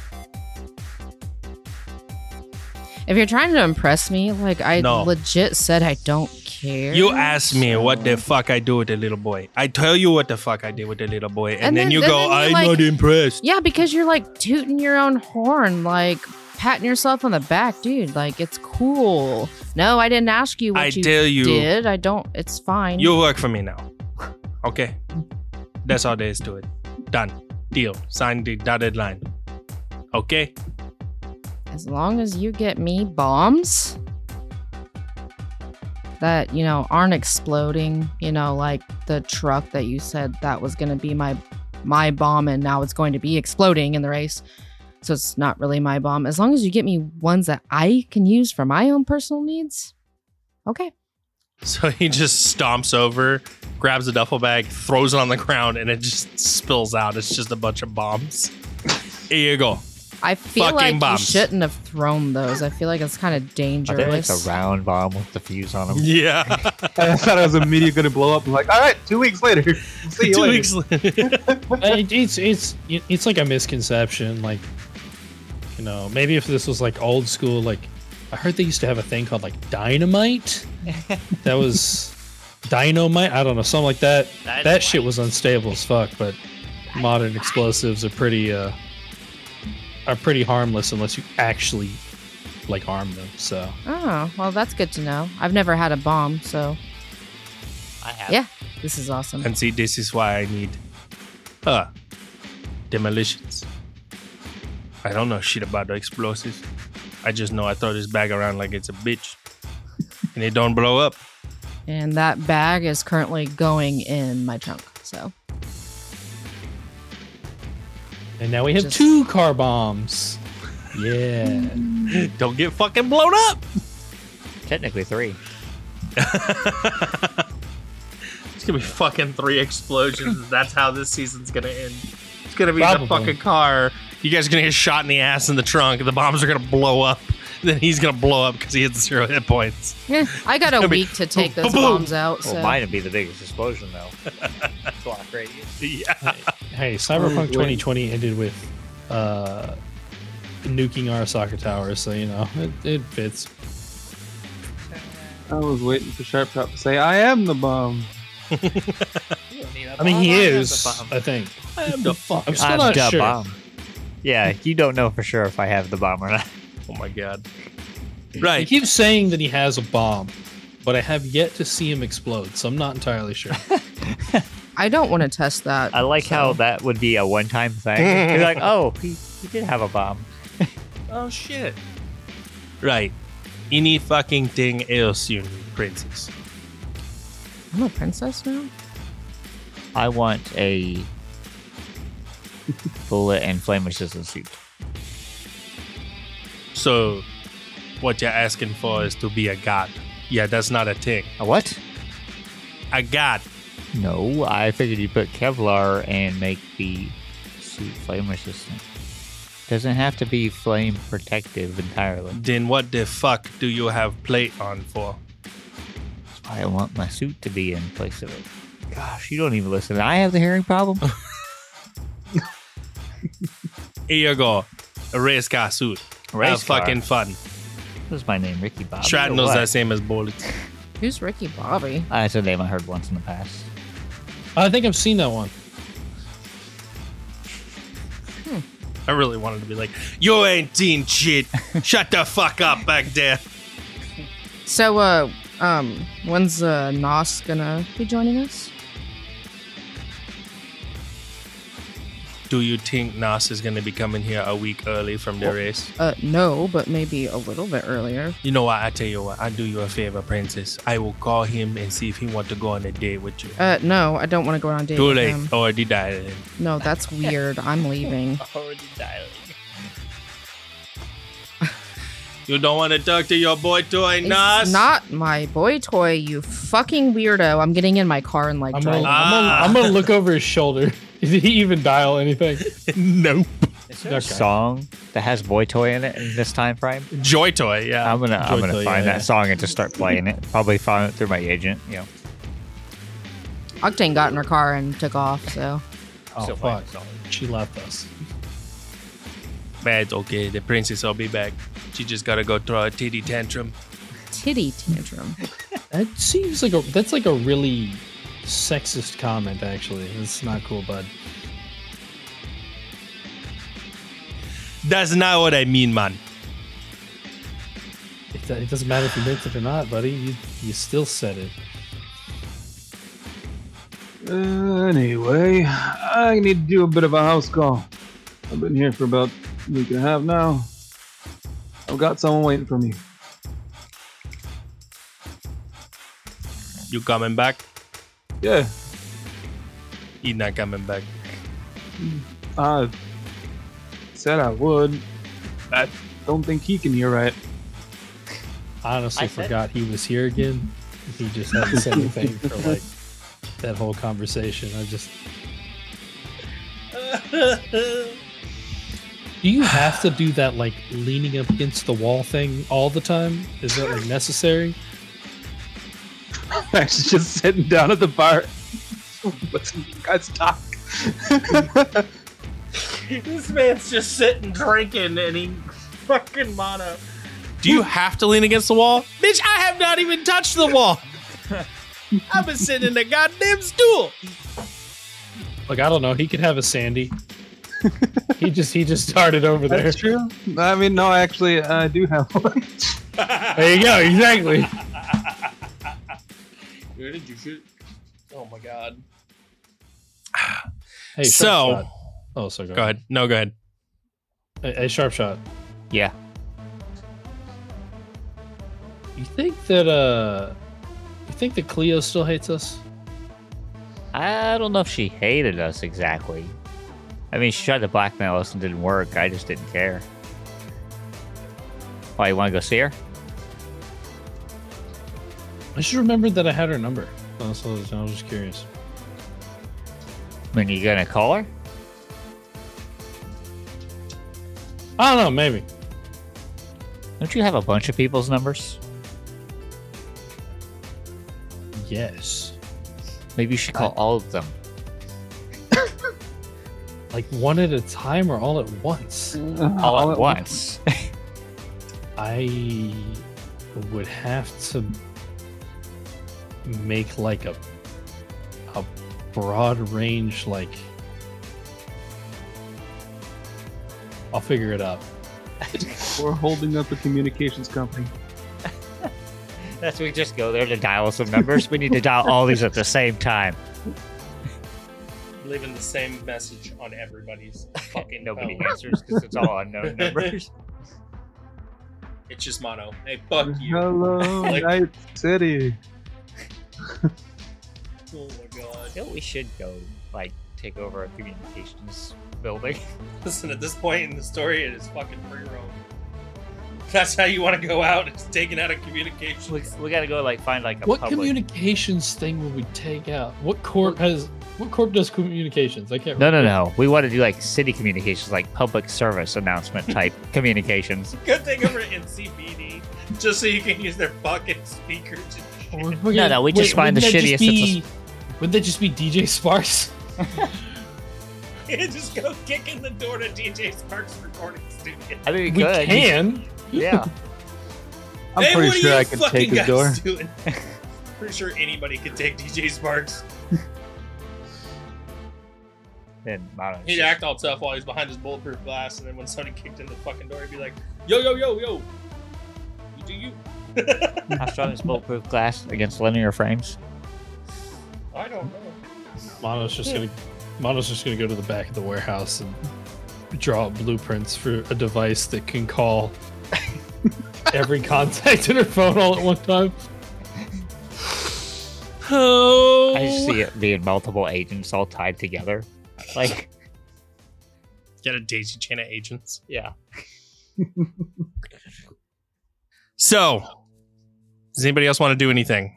[SPEAKER 6] If you're trying to impress me, like I
[SPEAKER 7] No.
[SPEAKER 6] legit said I don't care.
[SPEAKER 7] You asked me what the
[SPEAKER 6] so-
[SPEAKER 7] fuck I do with the little boy. I tell you what the fuck I did with the little boy, and,
[SPEAKER 6] And
[SPEAKER 7] then
[SPEAKER 6] then-
[SPEAKER 7] you
[SPEAKER 6] and
[SPEAKER 7] go,
[SPEAKER 6] then you,
[SPEAKER 7] I'm
[SPEAKER 6] like-
[SPEAKER 7] not impressed.
[SPEAKER 6] Yeah, because you're like tooting your own horn, like patting yourself on the back, dude. Like it's cool. No, I didn't ask you what
[SPEAKER 7] I
[SPEAKER 6] you
[SPEAKER 7] tell you-
[SPEAKER 6] did. I don't. It's fine.
[SPEAKER 7] You work for me now. Okay? That's all there is to it. Done. Deal. Sign the dotted line. Okay?
[SPEAKER 6] As long as you get me bombs that, aren't exploding, like the truck that you said that was going to be my bomb and now it's going to be exploding in the race. So it's not really my bomb. As long as you get me ones that I can use for my own personal needs. Okay.
[SPEAKER 7] So he just stomps over, grabs a duffel bag, throws it on the ground, and it just spills out. It's just a bunch of bombs. Here you go.
[SPEAKER 6] I feel
[SPEAKER 7] Fucking
[SPEAKER 6] like
[SPEAKER 7] bombs.
[SPEAKER 6] you shouldn't have thrown those. I feel like it's kind of
[SPEAKER 8] Are
[SPEAKER 6] dangerous.
[SPEAKER 8] they like a round bomb with the fuse on them?
[SPEAKER 7] Yeah.
[SPEAKER 11] I thought I was immediately going to blow up. I'm like, all right, 2 weeks later. See you
[SPEAKER 7] 2
[SPEAKER 11] later.
[SPEAKER 7] weeks later.
[SPEAKER 9] It's like a misconception. Like, maybe if this was like old school, like I heard they used to have a thing called like dynamite. That was dynamite. I don't know, something like that.
[SPEAKER 8] Dynamite.
[SPEAKER 9] That shit was unstable as fuck. But modern explosives are pretty harmless unless you actually like harm them. So
[SPEAKER 6] Oh, well, that's good to know. I've never had a bomb, so
[SPEAKER 8] I have.
[SPEAKER 6] yeah, this is awesome.
[SPEAKER 7] And see, this is why I need demolitions. I don't know shit about the explosives. I just know I throw this bag around like it's a bitch. And it don't blow up.
[SPEAKER 6] And that bag is currently going in my trunk, so.
[SPEAKER 9] and now we have
[SPEAKER 6] Just-
[SPEAKER 9] 2 car bombs. Yeah.
[SPEAKER 7] Don't get fucking blown up.
[SPEAKER 8] Technically 3.
[SPEAKER 7] It's gonna be fucking 3 explosions. That's how this season's gonna end. It's gonna be
[SPEAKER 9] Probably.
[SPEAKER 7] the fucking car. You guys are gonna get shot in the ass in the trunk. The bombs are gonna blow up. Then he's gonna blow up because he has 0 hit points.
[SPEAKER 6] I got a
[SPEAKER 7] It'll be
[SPEAKER 6] week to take those
[SPEAKER 7] boom.
[SPEAKER 6] bombs out, so.
[SPEAKER 8] Well, mine would be the biggest explosion, though. Block radius.
[SPEAKER 7] Yeah.
[SPEAKER 9] Hey, Cyberpunk 2020 ended with nuking Arasaka Tower, so it fits.
[SPEAKER 11] I was waiting for Sharp Top to say, I am the bomb.
[SPEAKER 9] I mean, he is. I think.
[SPEAKER 7] I am the fuck.
[SPEAKER 9] I'm still
[SPEAKER 8] I'm
[SPEAKER 9] not
[SPEAKER 8] the
[SPEAKER 9] sure.
[SPEAKER 8] bomb. Yeah, you don't know for sure if I have the bomb or not.
[SPEAKER 7] Oh my god.
[SPEAKER 9] He
[SPEAKER 7] Right.
[SPEAKER 9] keeps saying that he has a bomb, but I have yet to see him explode, so I'm not entirely sure.
[SPEAKER 6] I don't want to test that.
[SPEAKER 8] I like how
[SPEAKER 6] so.
[SPEAKER 8] that would be a one-time thing. You're like, oh, he did have a bomb.
[SPEAKER 7] Oh shit. Right. Any fucking thing else you need, princess.
[SPEAKER 6] I'm a princess now?
[SPEAKER 8] I want a bullet and flame resistant suit.
[SPEAKER 7] So, what you're asking for is to be a god. Yeah, that's not a thing.
[SPEAKER 8] A what?
[SPEAKER 7] A god.
[SPEAKER 8] No, I figured you put Kevlar and make the suit flame resistant. Doesn't have to be flame protective entirely.
[SPEAKER 7] Then what the fuck do you have plate on for?
[SPEAKER 8] That's why I want my suit to be in place of it. Gosh, you don't even listen. I have the hearing problem.
[SPEAKER 7] Here you go. A race car suit.
[SPEAKER 8] Race
[SPEAKER 7] Have
[SPEAKER 8] car.
[SPEAKER 7] fucking fun.
[SPEAKER 8] This is my name, Ricky Bobby.
[SPEAKER 7] Stratton
[SPEAKER 8] or
[SPEAKER 7] knows
[SPEAKER 8] what?
[SPEAKER 7] that same as bullets.
[SPEAKER 6] Who's Ricky Bobby?
[SPEAKER 8] That's a name I heard once in the past.
[SPEAKER 9] I think I've seen that one.
[SPEAKER 7] I really wanted to be like, you ain't seen shit. Shut the fuck up back there.
[SPEAKER 6] So, when's Nos gonna be joining us?
[SPEAKER 7] Do you think Nas is going to be coming here a week early from the race?
[SPEAKER 6] No, but maybe a little bit earlier.
[SPEAKER 7] You know what? I tell you what. I'll do you a favor, princess. I will call him and see if he want to go on a date with you.
[SPEAKER 6] No, I don't want to go on a date
[SPEAKER 7] Too
[SPEAKER 6] with
[SPEAKER 7] late.
[SPEAKER 6] him.
[SPEAKER 7] Already died.
[SPEAKER 6] No, that's weird. I'm leaving.
[SPEAKER 8] Already dialing.
[SPEAKER 7] You don't want to talk to your boy toy, Nas?
[SPEAKER 6] It's not my boy toy, you fucking weirdo. I'm getting in my car and like
[SPEAKER 9] I'm
[SPEAKER 6] driving.
[SPEAKER 9] gonna look over his shoulder. Did he even dial anything?
[SPEAKER 7] Nope.
[SPEAKER 8] Is there a song that has Boy Toy in it in this time frame?
[SPEAKER 7] Joy Toy, yeah.
[SPEAKER 8] I'm gonna
[SPEAKER 9] Joy
[SPEAKER 8] find
[SPEAKER 9] Toy, yeah.
[SPEAKER 8] that song and just start playing it. Probably find it through my agent. You know.
[SPEAKER 6] Octane got in her car and took off, so.
[SPEAKER 9] Oh
[SPEAKER 8] Still
[SPEAKER 9] fuck!
[SPEAKER 8] playing the song.
[SPEAKER 9] She left us.
[SPEAKER 7] Bad, okay. The princess will be back. She just gotta go throw a titty tantrum.
[SPEAKER 6] Titty tantrum.
[SPEAKER 9] That seems like that's like a really sexist comment. Actually, it's not cool, bud.
[SPEAKER 7] That's not what I mean, man.
[SPEAKER 9] It doesn't matter if you meant it or not, buddy. You still said it.
[SPEAKER 11] Anyway, I need to do a bit of a house call. I've been here for about a week and a half now. I've got someone waiting for me.
[SPEAKER 7] You coming back?
[SPEAKER 11] Yeah.
[SPEAKER 7] He's not coming back.
[SPEAKER 11] I said I would. I don't think he can hear right.
[SPEAKER 9] I honestly forgot he was here again. He just hadn't said anything for like that whole conversation. Do you have to do that like leaning up against the wall thing all the time? Is that like necessary?
[SPEAKER 11] I'm actually just sitting down at the bar. Listen, guys talk.
[SPEAKER 12] This man's just sitting drinking and he fucking mono.
[SPEAKER 7] Do you have to lean against the wall? Bitch, I have not even touched the wall. I've been sitting in the goddamn stool.
[SPEAKER 9] Like, I don't know. He could have a Sandy. he just started over there.
[SPEAKER 11] That's true. I mean, no, actually, I do have one.
[SPEAKER 9] There you go. Exactly.
[SPEAKER 12] Where did you shoot?
[SPEAKER 7] Oh my god.
[SPEAKER 9] Hey,
[SPEAKER 7] so,
[SPEAKER 9] Sharp Shot. Oh, so
[SPEAKER 7] go ahead. No, go ahead.
[SPEAKER 9] Hey, Sharp Shot.
[SPEAKER 8] Yeah.
[SPEAKER 9] You think that Cleo still hates us?
[SPEAKER 8] I don't know if she hated us exactly. I mean, she tried to blackmail us and didn't work. I just didn't care. Why, you want to go see her?
[SPEAKER 9] I just remembered that I had her number. So I was just curious.
[SPEAKER 8] I mean, you gonna call her?
[SPEAKER 9] I don't know, maybe.
[SPEAKER 8] Don't you have a bunch of people's numbers?
[SPEAKER 9] Yes.
[SPEAKER 8] Maybe you should call all of them.
[SPEAKER 9] Like one at a time or all at once?
[SPEAKER 8] All at once.
[SPEAKER 9] I would have to make like a broad range, like I'll figure it out.
[SPEAKER 11] We're holding up a communications company.
[SPEAKER 8] That's we just go there to dial some numbers. We need to dial all these at the same time.
[SPEAKER 7] Leaving the same message on everybody's fucking
[SPEAKER 8] Nobody
[SPEAKER 7] phone.
[SPEAKER 8] answers because it's all unknown numbers.
[SPEAKER 7] It's just mono. Hey, fuck you.
[SPEAKER 11] Hello,
[SPEAKER 7] Like-
[SPEAKER 11] Night City.
[SPEAKER 7] Oh my god.
[SPEAKER 8] I feel we should go, like, take over a communications building.
[SPEAKER 7] Listen, at this point in the story, it is fucking free roam. That's how you want to go out. It's taking out a communications.
[SPEAKER 8] We gotta go, like, find, like, a
[SPEAKER 9] What
[SPEAKER 8] public...
[SPEAKER 9] communications thing would we take out? What corp does communications? I can't remember.
[SPEAKER 8] No. We want to do, like, city communications, like public service announcement type communications.
[SPEAKER 7] Good thing over at NCPD, just so you can use their fucking speakers. And shit.
[SPEAKER 8] No, we just find the shittiest...
[SPEAKER 9] Wouldn't that just be DJ Sparks?
[SPEAKER 7] You just go kick in the door to DJ Sparks recording studio.
[SPEAKER 8] I mean,
[SPEAKER 9] We can.
[SPEAKER 8] Yeah.
[SPEAKER 11] I'm
[SPEAKER 7] Hey,
[SPEAKER 11] pretty
[SPEAKER 7] what are
[SPEAKER 11] sure
[SPEAKER 7] you
[SPEAKER 11] I can
[SPEAKER 7] fucking
[SPEAKER 11] take his
[SPEAKER 7] guys
[SPEAKER 11] door.
[SPEAKER 7] doing? Pretty sure anybody could take DJ Sparks.
[SPEAKER 8] Then, I don't know,
[SPEAKER 7] He'd act all tough while he's behind his bulletproof glass, and then when somebody kicked in the fucking door, he'd be like, yo. You do you.
[SPEAKER 8] How strong is bulletproof glass against linear frames?
[SPEAKER 7] I don't know.
[SPEAKER 9] Mono's just gonna go to the back of the warehouse and draw up blueprints for a device that can call every contact in her phone all at one time.
[SPEAKER 7] Oh.
[SPEAKER 8] I just see it being multiple agents all tied together. Like,
[SPEAKER 7] Get a daisy chain of agents.
[SPEAKER 8] yeah.
[SPEAKER 7] So, does anybody else want to do anything?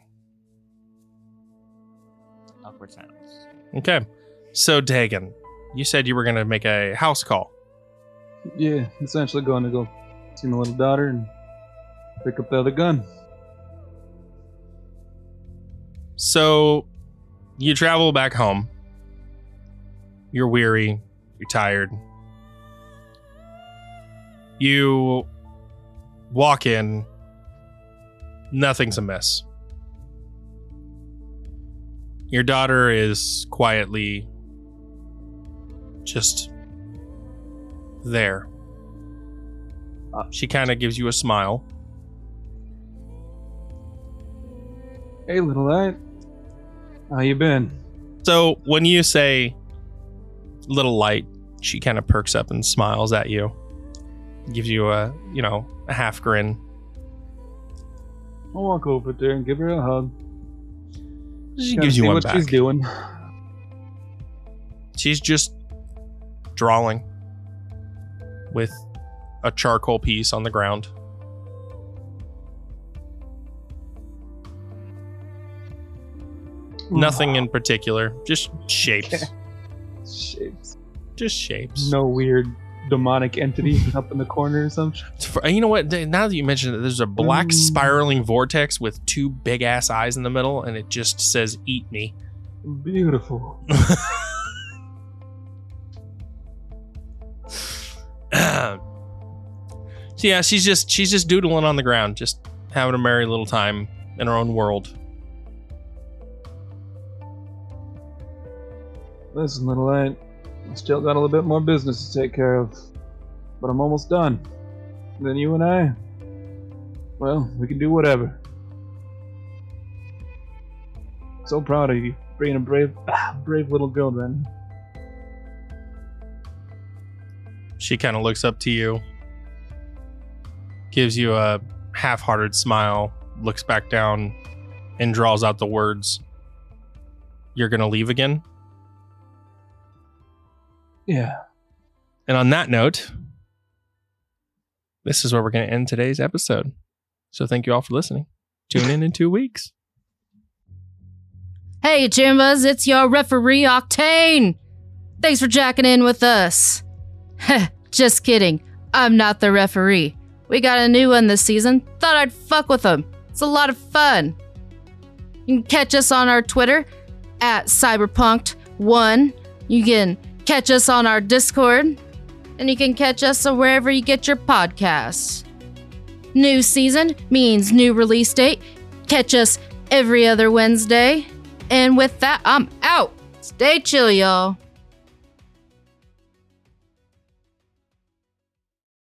[SPEAKER 8] Awkward silence.
[SPEAKER 7] Okay. So, Dagon, you said you were going to make a house call.
[SPEAKER 11] Yeah, essentially going to go see my little daughter and pick up the other gun.
[SPEAKER 7] So, you travel back home. You're weary. You're tired. You walk in. Nothing's amiss. Your daughter is quietly just there. She kind of gives you a smile.
[SPEAKER 11] Hey, little light. How you been?
[SPEAKER 7] So when you say little light, she kind of perks up and smiles at you. Gives you a half grin.
[SPEAKER 11] I'll walk over there and give her a hug.
[SPEAKER 7] She gives you one
[SPEAKER 11] what
[SPEAKER 7] back.
[SPEAKER 11] She's doing.
[SPEAKER 7] She's just drawing with a charcoal piece on the ground. Nothing in particular, just shapes.
[SPEAKER 11] Shapes.
[SPEAKER 7] Just shapes.
[SPEAKER 11] No weird demonic entity up in the corner or something.
[SPEAKER 7] You know what? Now that you mention it, there's a black spiraling vortex with two big ass eyes in the middle, and it just says "Eat me."
[SPEAKER 11] Beautiful.
[SPEAKER 7] So yeah, she's just doodling on the ground, just having a merry little time in her own world.
[SPEAKER 11] Listen, little aunt, I still got a little bit more business to take care of, but I'm almost done. Then you and I, well, we can do whatever. So proud of you, being a brave little girl, then.
[SPEAKER 7] She kind of looks up to you, gives you a half-hearted smile, looks back down, and draws out the words, "You're gonna leave again?"
[SPEAKER 11] Yeah.
[SPEAKER 7] And on that note, this is where we're going to end today's episode. So thank you all for listening. Tune in 2 weeks.
[SPEAKER 6] Hey, Jimbas, it's your referee, Octane. Thanks for jacking in with us. Just kidding. I'm not the referee. We got a new one this season. Thought I'd fuck with them. It's a lot of fun. You can catch us on our Twitter at Cyberpunked1. You can catch us on our Discord, and you can catch us wherever you get your podcasts. New season means new release date. Catch us every other Wednesday. And with that, I'm out. Stay chill, y'all.